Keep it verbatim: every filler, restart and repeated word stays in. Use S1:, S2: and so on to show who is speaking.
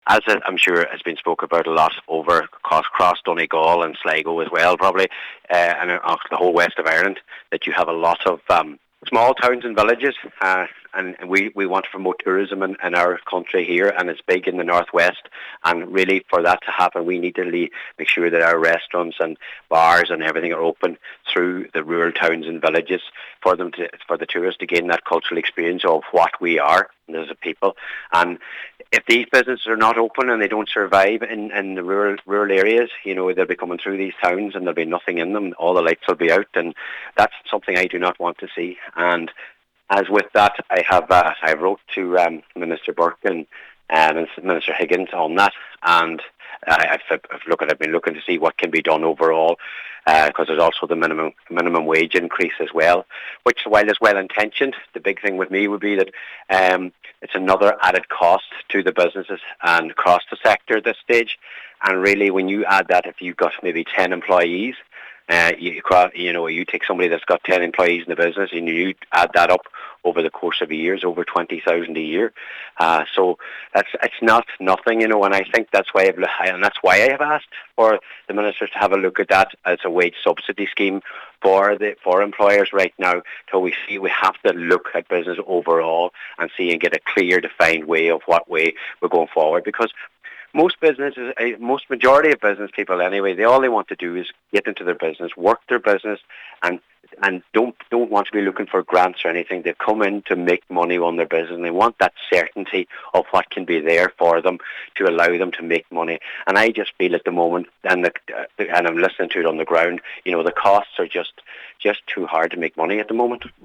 S1: as I'm sure has been spoken about a lot over across, across Donegal and Sligo as well, probably, uh, and across the whole west of Ireland, that you have a lot of um, small towns and villages, uh, and we, we want to promote tourism in, in our country here, and it's big in the northwest. And really, for that to happen, we need to le- make sure that our restaurants and bars and everything are open through the rural towns and villages for them to, for the tourists to gain that cultural experience of what we are as a people. And if these businesses are not open and they don't survive in, in the rural rural areas, you know, they'll be coming through these towns and there'll be nothing in them. All the lights will be out, and that's something I do not want to see. And as with that, I have uh, I wrote to um, Minister Burke and um, Minister Higgins on that, and uh, I've, I've, look at, I've been looking to see what can be done overall, because uh, there's also the minimum minimum wage increase as well, which, while is well intentioned, the big thing with me would be that um, it's another added cost to the businesses and across the sector at this stage. And really, when you add that, if you've got maybe ten employees, Uh, you, you know, you take somebody that's got ten employees in the business and you add that up over the course of a year, it's over twenty thousand a year. Uh, so that's it's not nothing, you know, and I think that's why I've, and that's why I have asked for the ministers to have a look at that as a wage subsidy scheme for the for employers right now. So we see we have to look at business overall and see and get a clear, defined way of what way we're going forward, because most businesses, most majority of business people anyway, they all they want to do is get into their business, work their business, and and don't don't want to be looking for grants or anything. They come in to make money on their business, and they want that certainty of what can be there for them to allow them to make money. And I just feel at the moment, and the, and I'm listening to it on the ground, you know, the costs are just just too hard to make money at the moment.